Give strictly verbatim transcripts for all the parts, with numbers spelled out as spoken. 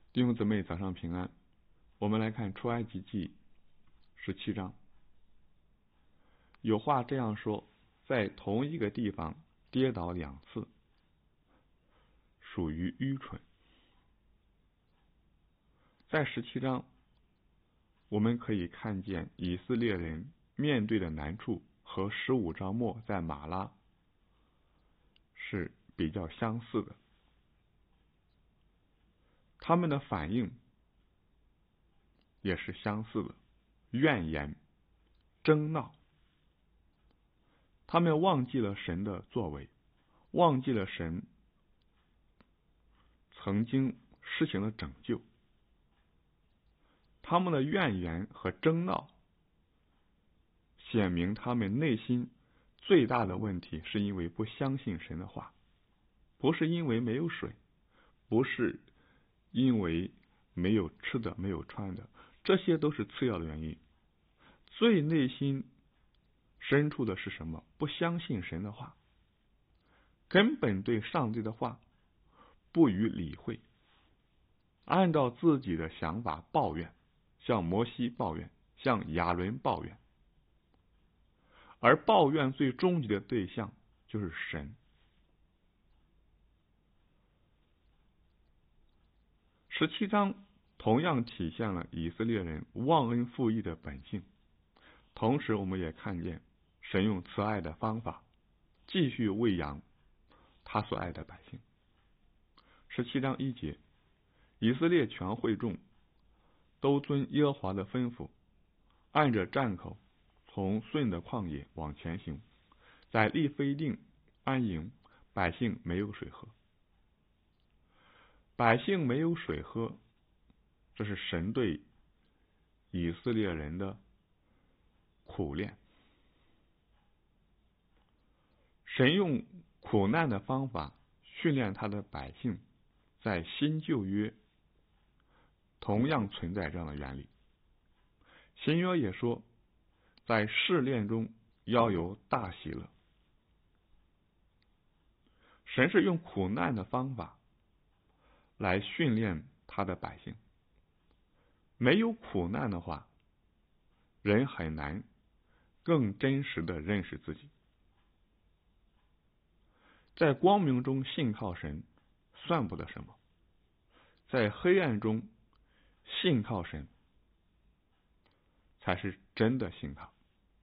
弟兄姊妹，早上平安。我们来看出埃及记十七章。有话这样说，在同一个地方跌倒两次，属于愚蠢。在十七章，我们可以看见以色列人面对的难处和十五章末在马拉是比较相似的。他们的反应也是相似的，怨言、争闹。他们忘记了神的作为，忘记了神曾经施行的拯救。他们的怨言和争闹显明他们内心最大的问题是因为不相信神的话，不是因为没有水，不是因为没有吃的没有穿的，这些都是次要的原因。最内心深处的是什么？不相信神的话，根本对上帝的话不予理会，按照自己的想法抱怨，向摩西抱怨，向亚伦抱怨，而抱怨最终极的对象就是神。十七章同样体现了以色列人忘恩负义的本性，同时我们也看见神用慈爱的方法继续喂养他所爱的百姓。十七章一节，以色列全会众都遵耶和华的吩咐，按着站口从顺的旷野往前行，在利非定安营，百姓没有水喝。百姓没有水喝，这是神对以色列人的苦练。神用苦难的方法训练他的百姓，在新旧约同样存在这样的原理。新约也说，在试炼中要有大喜乐。神是用苦难的方法来训练他的百姓。没有苦难的话，人很难更真实的认识自己。在光明中信靠神算不得什么，在黑暗中信靠神才是真的信靠。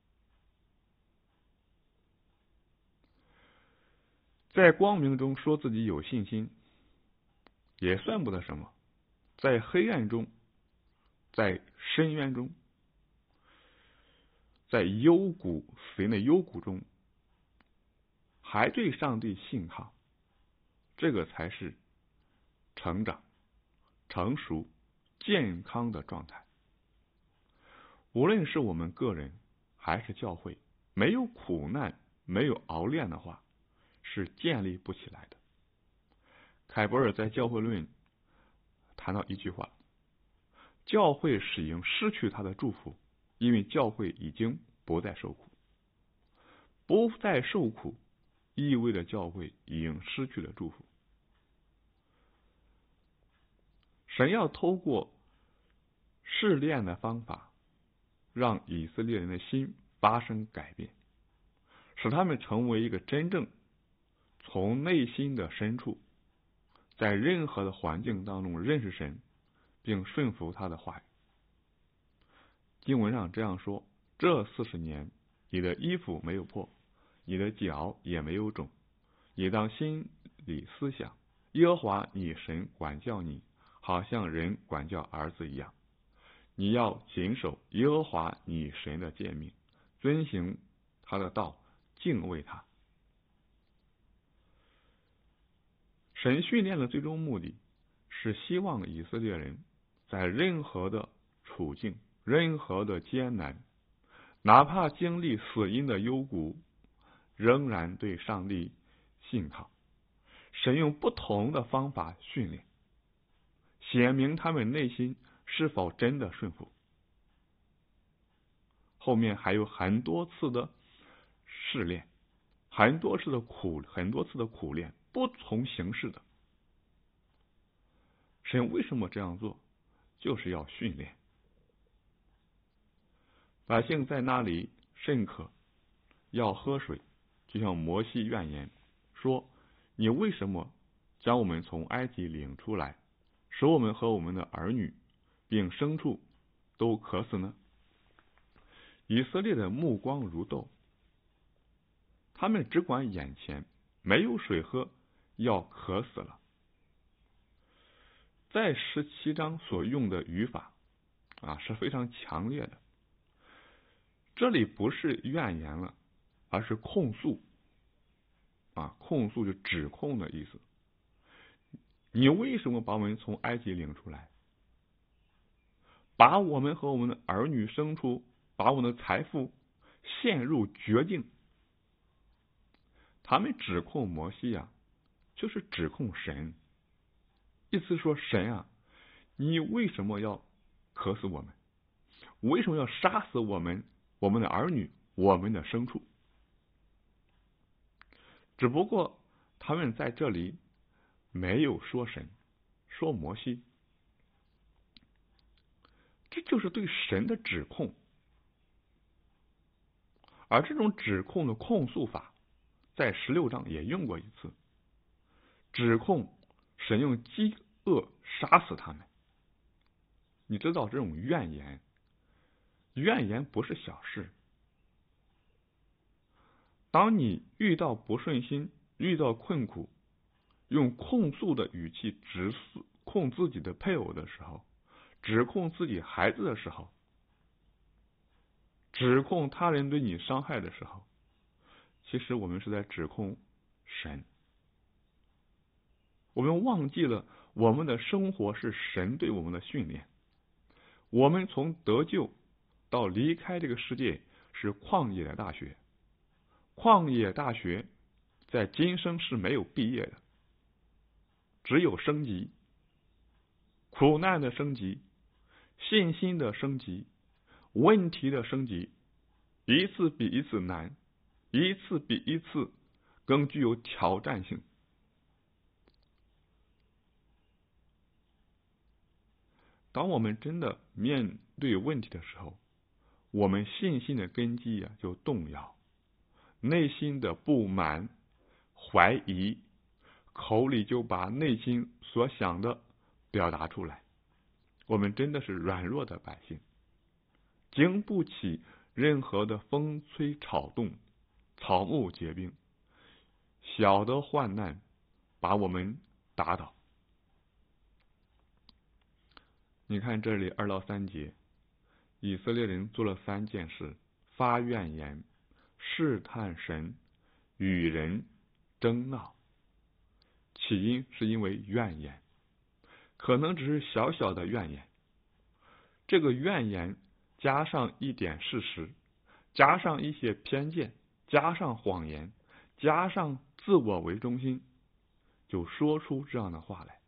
在光明中说自己有信心也算不得什么，在黑暗中，在深渊中，在幽谷死人的幽谷中还对上帝信靠，这个才是成长、成熟、健康的状态。无论是我们个人还是教会，没有苦难，没有熬炼的话，是建立不起来的。凯博尔在教会论谈到一句话，教会是已经失去他的祝福，因为教会已经不再受苦。不再受苦意味着教会已经失去了祝福。神要透过试炼的方法让以色列人的心发生改变，使他们成为一个真正从内心的深处，在任何的环境当中认识神并顺服他的话语。经文上这样说，这四十年你的衣服没有破，你的脚也没有肿，你当心里思想，耶和华你神管教你，好像人管教儿子一样。你要谨守耶和华你神的诫命，遵行他的道，敬畏他。神训练的最终目的是希望以色列人在任何的处境，任何的艰难，哪怕经历死荫的幽谷，仍然对上帝信靠。神用不同的方法训练，显明他们内心是否真的顺服。后面还有很多次的试炼，很多次的苦，很多次的苦练，不同形式的。 神为什么这样做？就是要训练百姓，在那里甚渴，要喝水，就向摩西怨言，说：你为什么将我们从埃及领出来，使我们和我们的儿女并牲畜都渴死呢？以色列的目光如豆，他们只管眼前，没有水喝，要渴死了。在十七章所用的语法啊是非常强烈的，这里不是怨言了，而是控诉啊，控诉就指控的意思。你为什么把我们从埃及领出来，把我们和我们的儿女牲畜，把我们的财富陷入绝境？他们指控摩西啊，就是指控神，意思说神啊，你为什么要渴死我们？为什么要杀死我们、我们的儿女、我们的牲畜？只不过他们在这里没有说神，说摩西，这就是对神的指控。而这种指控的控诉法，在十六章也用过一次，指控神用饥饿杀死他们。你知道这种怨言，怨言不是小事。当你遇到不顺心，遇到困苦，用控诉的语气指控自己的配偶的时候，指控自己孩子的时候，指控他人对你伤害的时候，其实我们是在指控神。我们忘记了我们的生活是神对我们的训练，我们从得救到离开这个世界是旷野的大学，旷野大学在今生是没有毕业的，只有升级，苦难的升级，信心的升级，问题的升级，一次比一次难，一次比一次更具有挑战性。当我们真的面对问题的时候，我们信心的根基啊就动摇，内心的不满、怀疑，口里就把内心所想的表达出来。我们真的是软弱的百姓，经不起任何的风吹草动，草木皆兵，小的患难把我们打倒。你看这里二到三节，以色列人做了三件事：发怨言、试探神、与人争闹。起因是因为怨言，可能只是小小的怨言，这个怨言加上一点事实，加上一些偏见，加上谎言，加上自我为中心，就说出这样的话来。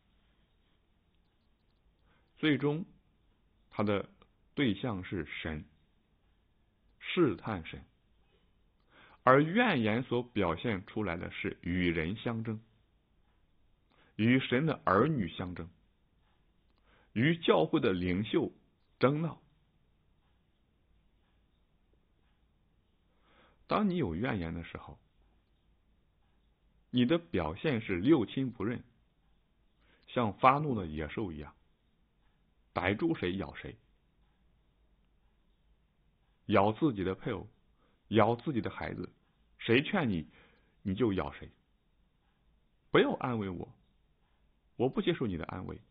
最终他的对象是神，试探神，而怨言所表现出来的是与人相争，与神的儿女相争，与教会的领袖争闹。当你有怨言的时候，你的表现是六亲不认，像发怒的野兽一样，逮住谁咬谁，咬自己的配偶，咬自己的孩子，谁劝你你就咬谁，不要安慰我，我不接受你的安慰。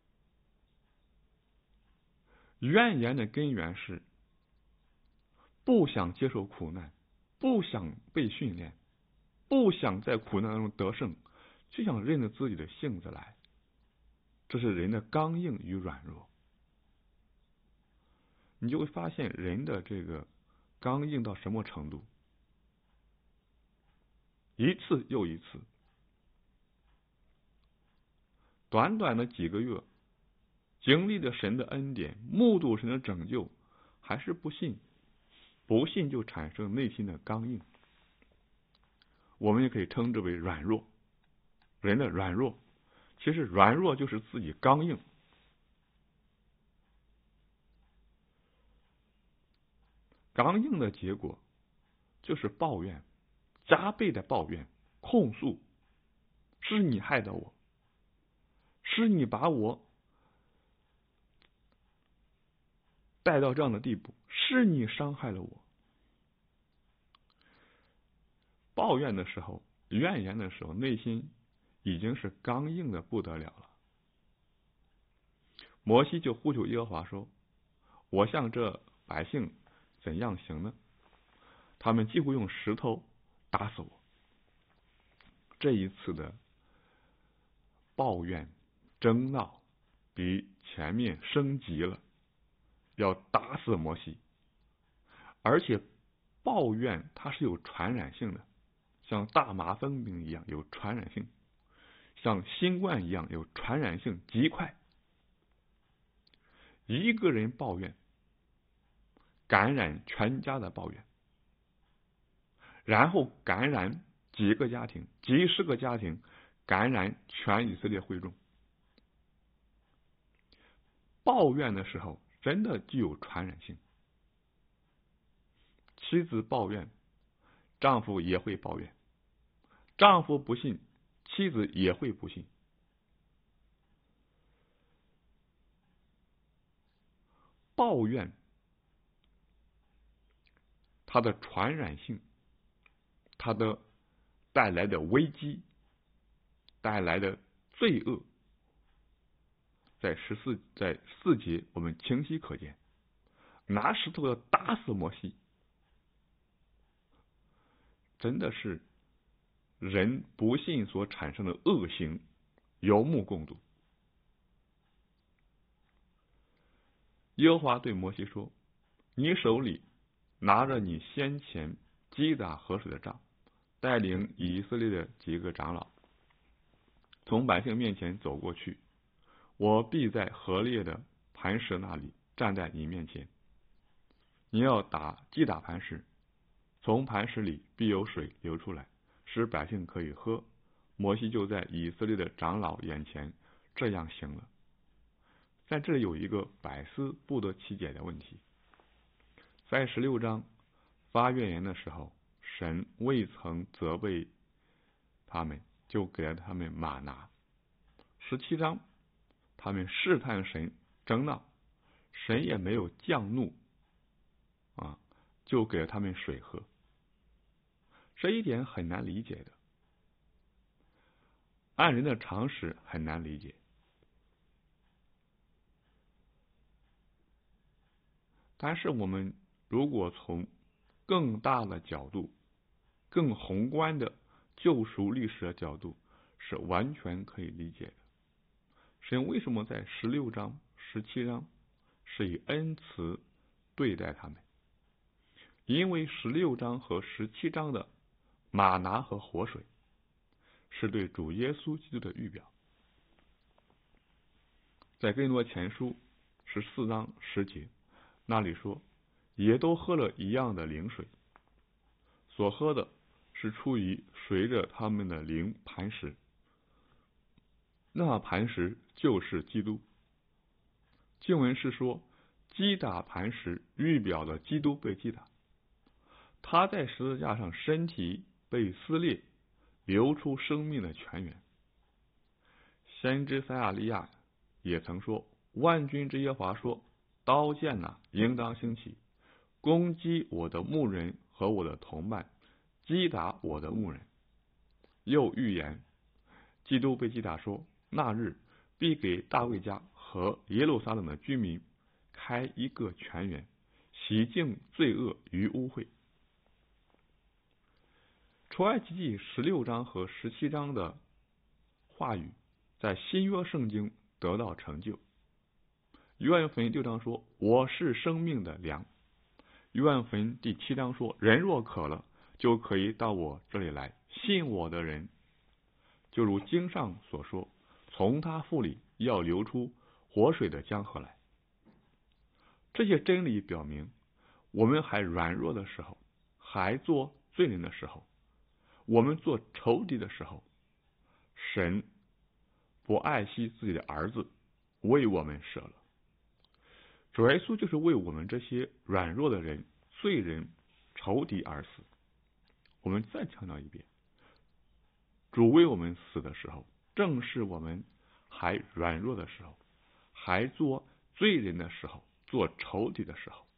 怨言的根源是不想接受苦难，不想被训练，不想在苦难当中得胜，就想认着自己的性子来。这是人的刚硬与软弱。你就会发现人的这个刚硬到什么程度，一次又一次，短短的几个月，经历了神的恩典，目睹神的拯救，还是不信，不信就产生内心的刚硬。我们也可以称之为软弱，人的软弱其实软弱就是自己刚硬。刚硬的结果就是抱怨，加倍的抱怨、控诉，是你害的我，是你把我带到这样的地步，是你伤害了我。抱怨的时候，怨言的时候，内心已经是刚硬的不得了了。摩西就呼求耶和华说：我向这百姓怎样行呢？他们几乎用石头打死我。这一次的抱怨争闹比前面升级了，要打死摩西。而且抱怨它是有传染性的，像大麻风病一样有传染性，像新冠一样有传染性极快。一个人抱怨感染全家的抱怨，然后感染几个家庭、几十个家庭，感染全以色列会众。抱怨的时候真的具有传染性。妻子抱怨，丈夫也会抱怨；丈夫不信，妻子也会不信。抱怨它的传染性，它的带来的危机，带来的罪恶，在十四在四节我们清晰可见。拿石头要打死摩西，真的是人不信所产生的恶行，有目共睹。耶和华对摩西说：你手里拿着你先前击打河水的杖，带领以色列的几个长老从百姓面前走过去，我必在河裂的磐石那里站在你面前。你要打击打磐石，从磐石里必有水流出来，使百姓可以喝。摩西就在以色列的长老眼前这样行了。在这里有一个百思不得其解的问题。在十六章发怨言的时候，神未曾责备他们，就给了他们玛拿。十七章他们试探神争闹，神也没有降怒啊，就给了他们水喝。这一点很难理解的，按人的常识很难理解。但是我们如果从更大的角度、更宏观的救赎历史的角度，是完全可以理解的。神为什么在十六章、十七章是以恩慈对待他们？因为十六章和十七章的玛拿和活水是对主耶稣基督的预表。在哥林多前书十四章十节那里说，也都喝了一样的灵水，所喝的是出于随着他们的灵磐石，那磐石就是基督。经文是说，击打磐石预表了基督被击打，他在十字架上身体被撕裂，流出生命的泉源。先知撒亚利亚也曾说，万军之耶和华说，刀剑呐、啊，应当兴起，攻击我的牧人和我的同伴，击打我的牧人。又预言基督被击打说，那日必给大卫家和耶路撒冷的居民开一个泉源，洗净罪恶与污秽。出埃及记十六章和十七章的话语在新约圣经得到成就。约翰福音六章说，我是生命的粮。约翰福音第七章说，人若渴了，就可以到我这里来，信我的人，就如经上所说，从他腹里要流出活水的江河来。这些真理表明，我们还软弱的时候，还做罪人的时候，我们做仇敌的时候，神不爱惜自己的儿子，为我们舍了。主耶稣就是为我们这些软弱的人、罪人、仇敌而死。我们再强调一遍，主为我们死的时候，正是我们还软弱的时候，还做罪人的时候，做仇敌的时候，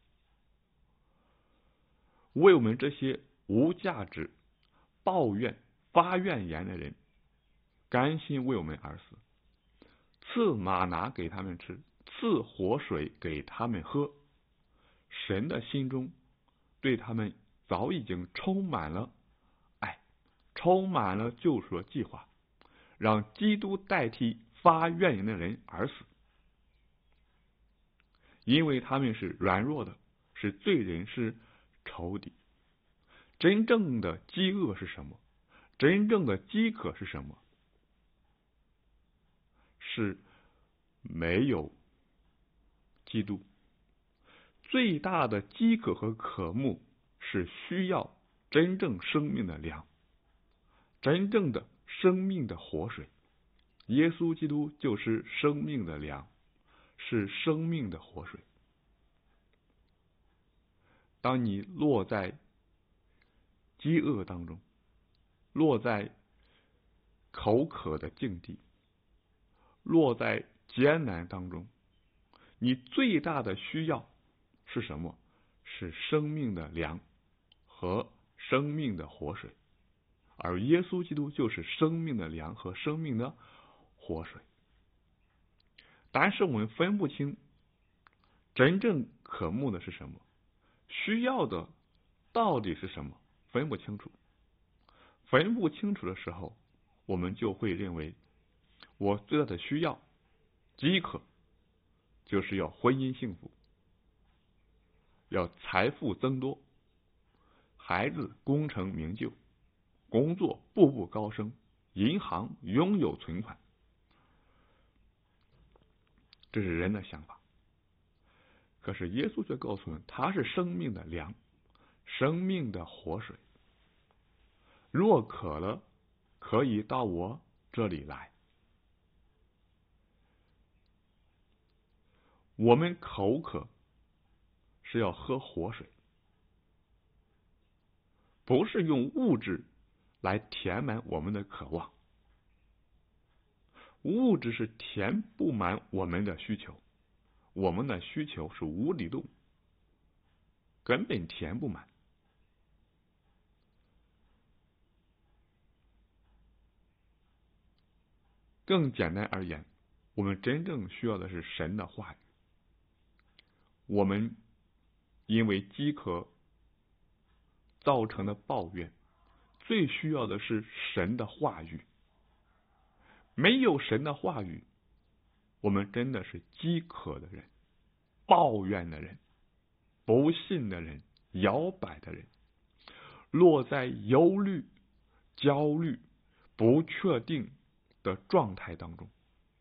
为我们这些无价值、抱怨、发怨言的人，甘心为我们而死，赐玛拿给他们吃，赐活水给他们喝。神的心中对他们早已经充满了爱，充满了救赎的计划，让基督代替发怨言的人而死，因为他们是软弱的，是罪人，是仇敌。真正的饥饿是什么？真正的饥渴是什么？是没有基督。最大的饥渴和渴慕是需要真正生命的粮，真正的生命的活水。耶稣基督就是生命的粮，是生命的活水。当你落在饥饿当中，落在口渴的境地，落在艰难当中，你最大的需要是什么？是生命的粮和生命的活水。而耶稣基督就是生命的粮和生命的活水。但是我们分不清真正渴慕的是什么，需要的到底是什么，分不清楚。分不清楚的时候，我们就会认为我最大的需要饥渴就是要婚姻幸福，要财富增多，孩子功成名就，工作步步高升，银行拥有存款。这是人的想法。可是耶稣却告诉我们，他是生命的粮，生命的活水。若渴了，可以到我这里来。我们口渴是要喝活水，不是用物质来填满我们的渴望。物质是填不满我们的需求，我们的需求是无底洞，根本填不满。更简单而言，我们真正需要的是神的话语。我们因为饥渴造成的抱怨，最需要的是神的话语。没有神的话语，我们真的是饥渴的人，抱怨的人，不信的人，摇摆的人，落在忧虑、焦虑、不确定的状态当中，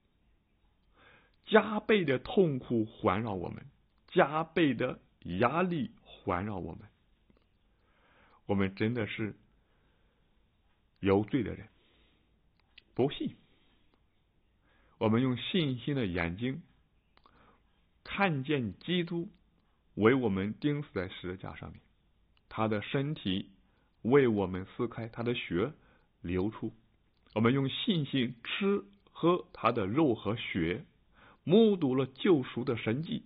加倍的痛苦环绕我们，加倍的压力环绕我们。我们真的是有罪的人，不信。我们用信心的眼睛看见基督为我们钉死在十字架上面，他的身体为我们撕开，他的血流出。我们用信心吃喝他的肉和血，目睹了救赎的神迹。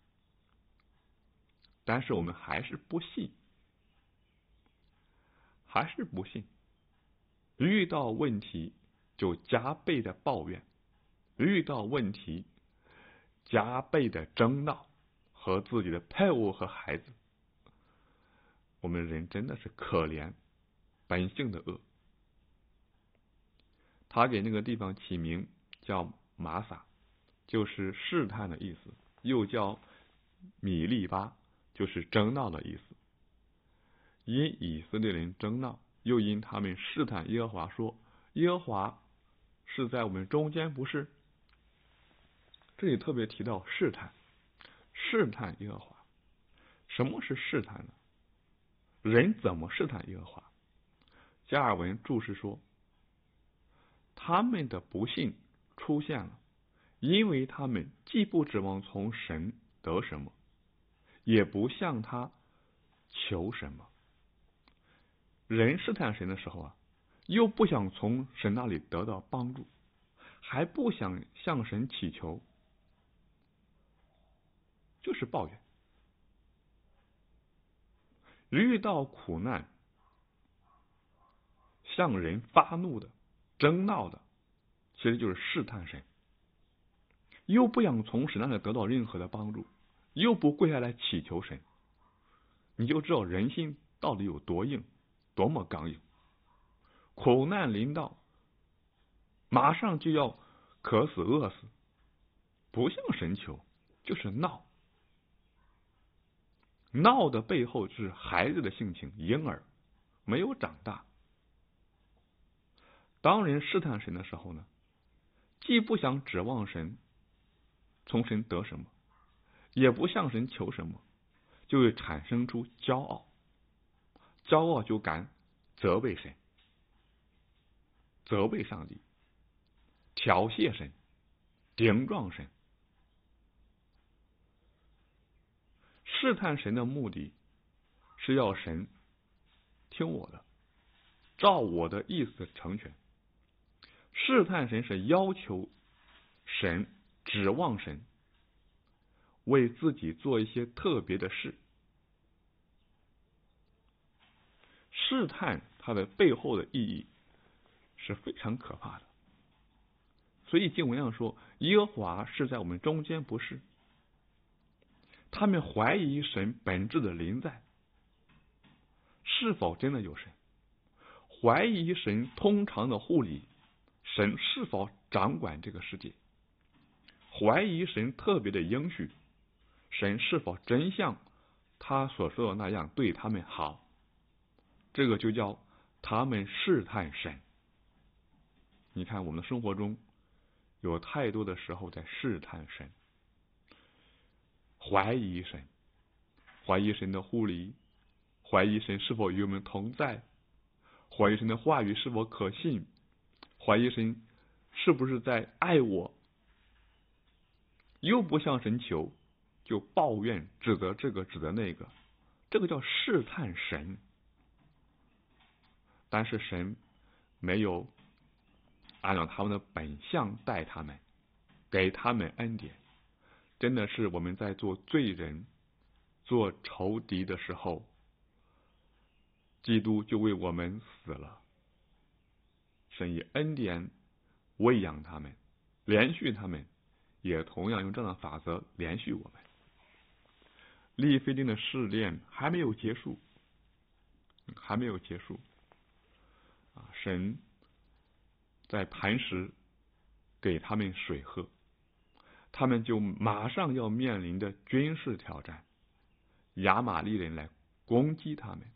但是我们还是不信，还是不信。遇到问题就加倍的抱怨，遇到问题加倍的争闹，和自己的配偶和孩子。我们人真的是可怜，本性的恶。他给那个地方起名叫玛撒，就是试探的意思，又叫米利巴，就是争闹的意思。因以色列人争闹，又因他们试探耶和华，说耶和华是在我们中间，不是？这里特别提到试探，试探耶和华。什么是试探呢？人怎么试探耶和华？加尔文注释说，他们的不信出现了，因为他们既不指望从神得什么，也不向他求什么。人试探神的时候啊，又不想从神那里得到帮助，还不想向神祈求，就是抱怨。遇到苦难向人发怒的、争闹的，其实就是试探神，又不想从神那里得到任何的帮助，又不跪下来祈求神，你就知道人心到底有多硬，多么刚硬。苦难临到，马上就要渴死饿死，不向神求，就是闹。闹的背后是孩子的性情，婴儿没有长大。当人试探神的时候呢，既不想指望神从神得什么，也不向神求什么，就会产生出骄傲，骄傲就敢责备神，责备上帝，挑衅神，顶撞神。试探神的目的是要神听我的，照我的意思成全。试探神是要求神，指望神为自己做一些特别的事。试探它的背后的意义是非常可怕的。所以经文上说，耶和华是在我们中间，不是。他们怀疑神本质的临在，是否真的有神？怀疑神通常的护理，神是否掌管这个世界？怀疑神特别的应许，神是否真像他所说的那样对他们好？这个就叫他们试探神。你看我们的生活中有太多的时候在试探神，怀疑神，怀疑神的护理，怀疑神是否与我们同在，怀疑神的话语是否可信，怀疑神是不是在爱我，又不向神求，就抱怨指责这个指责那个，这个叫试探神。但是神没有按照他们的本相待他们，给他们恩典。真的是我们在做罪人、做仇敌的时候，基督就为我们死了。神以恩典喂养他们，连续他们，也同样用这样的法则连续我们。利非定的试炼还没有结束，还没有结束。啊，神在磐石给他们水喝，他们就马上要面临的军事挑战，亚玛力人来攻击他们。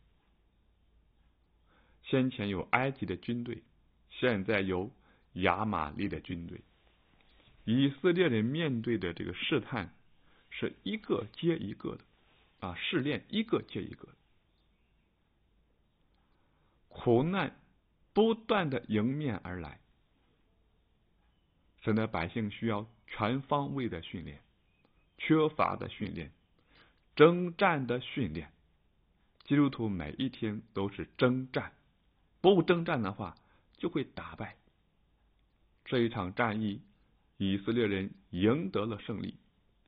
先前有埃及的军队，现在有亚玛力的军队。以色列人面对的这个试探是一个接一个的，啊，试炼一个接一个的，苦难不断的迎面而来。神的百姓需要全方位的训练，缺乏的训练，征战的训练。基督徒每一天都是征战，不征战的话就会打败。这一场战役，以色列人赢得了胜利。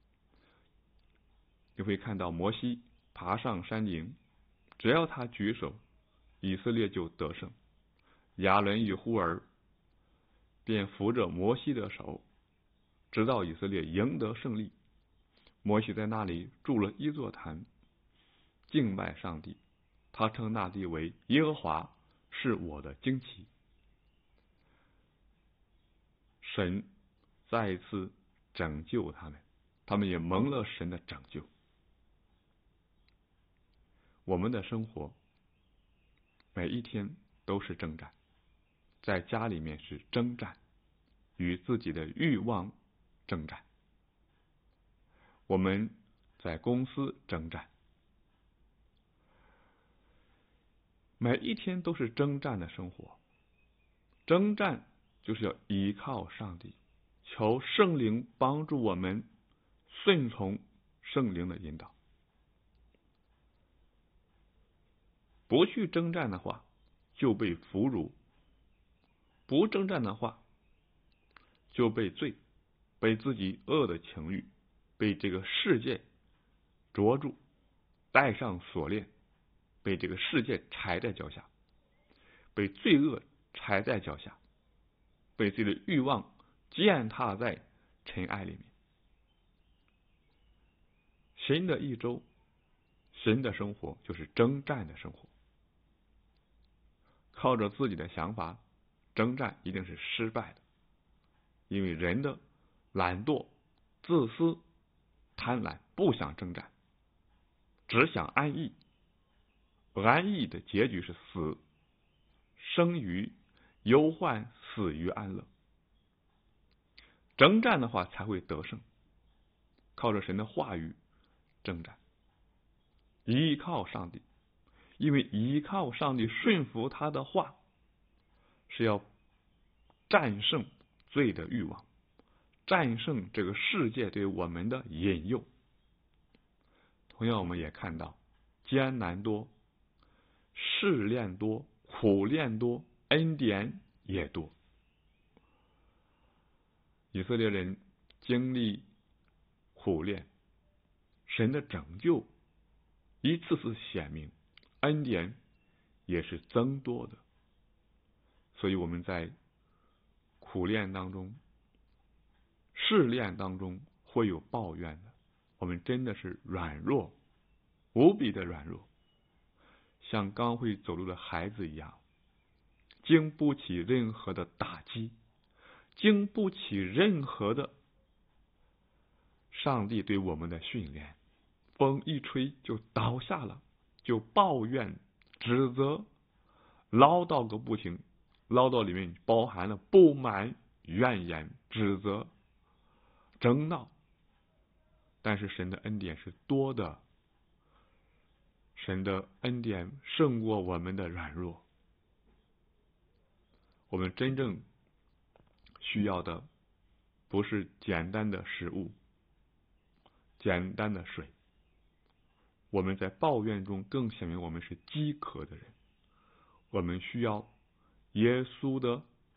你会看到摩西爬上山顶，只要他举手，以色列就得胜。亚伦与户尔便扶着摩西的手，直到以色列赢得胜利。摩西在那里筑了一座坛，敬拜上帝，他称那地为耶和华是我的旌旗。神再一次拯救他们，他们也蒙了神的拯救。我们的生活每一天都是征战，在家里面是征战，与自己的欲望征战；我们在公司征战，每一天都是征战的生活。征战就是要依靠上帝， 求圣灵帮助我们顺从圣灵的引导。不去征战的话，就被俘虏；不征战的话，就被罪，被自己恶的情欲，被这个世界捉住，带上锁链，被这个世界踩在脚下，被罪恶踩在脚下，被自己的欲望践踏在尘埃里面。新的一周，新的生活就是征战的生活。靠着自己的想法征战一定是失败的，因为人的懒惰、自私、贪婪，不想征战，只想安逸。安逸的结局是死，生于忧患，死于安乐。征战的话才会得胜，靠着神的话语征战，依靠上帝，因为依靠上帝顺服他的话，是要战胜罪的欲望，战胜这个世界对我们的引诱。同样我们也看到艰难多，试炼多，苦练多，恩典也多。以色列人经历苦练，神的拯救一次次显明，恩典也是增多的。所以我们在苦练当中、试炼当中会有抱怨的，我们真的是软弱，无比的软弱，像刚会走路的孩子一样，经不起任何的打击，经不起任何的上帝对我们的训练。风一吹就倒下了，就抱怨、指责、唠叨个不停，唠叨里面包含了不满、怨言、指责、争闹。但是神的恩典是多的，神的恩典胜过我们的软弱。我们真正需要的不是简单的食物、简单的水，我们在抱怨中更显明我们是饥渴的人。我们需要耶稣的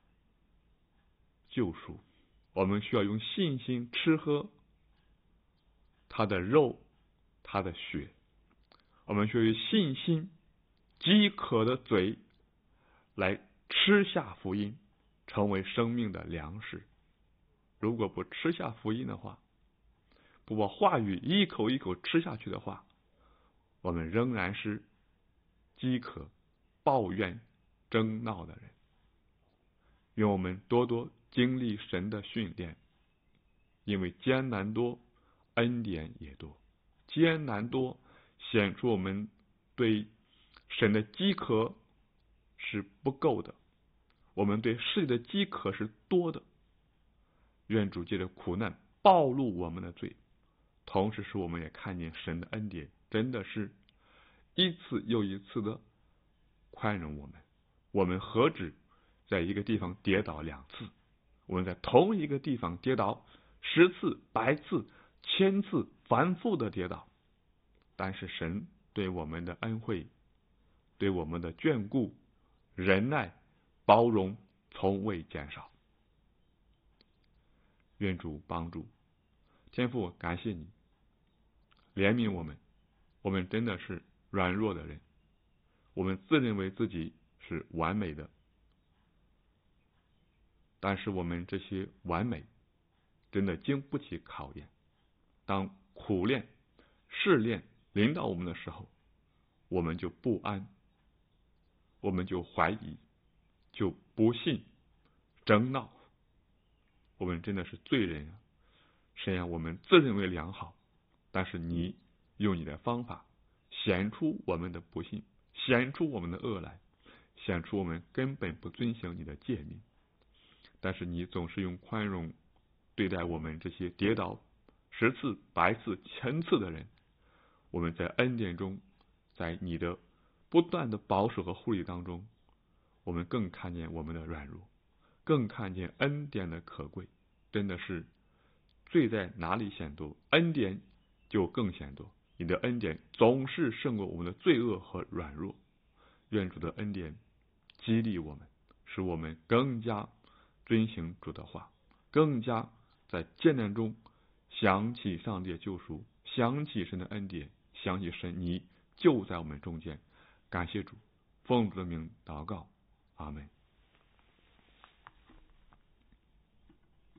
救赎，我们需要用信心吃喝他的肉，他的血。我们需要用信心饥渴的嘴来吃下福音，成为生命的粮食。如果不吃下福音的话，不把话语一口一口吃下去的话，我们仍然是饥渴、抱怨、争闹的人。愿我们多多经历神的训练，因为艰难多，恩典也多。艰难多显出我们对神的饥渴是不够的，我们对世界的饥渴是多的。愿主借着苦难暴露我们的罪，同时使我们也看见神的恩典真的是一次又一次的宽容我们。我们何止在一个地方跌倒两次，我们在同一个地方跌倒十次、百次、千次，反复的跌倒，但是神对我们的恩惠、对我们的眷顾、忍耐、包容从未减少。愿主帮助。天父，感谢你怜悯我们，我们真的是软弱的人，我们自认为自己是完美的，但是我们这些完美真的经不起考验。当苦练、试炼临到我们的时候，我们就不安，我们就怀疑，就不信，争闹。我们真的是罪人啊！神啊，我们自认为良好，但是你用你的方法显出我们的不幸，显出我们的恶来，显出我们根本不遵行你的诫命。但是你总是用宽容对待我们这些跌倒十次、百次、千次的人。我们在恩典中，在你的不断的保守和护理当中，我们更看见我们的软弱，更看见恩典的可贵。 真的是罪在哪里显多，恩典就更显多。你的恩典总是胜过我们的罪恶和软弱。愿主的恩典激励我们，使我们更加遵行主的话，更加在艰难中想起上帝的救赎，想起神的恩典，想起神你就在我们中间。感谢主，奉主的名祷告，阿门。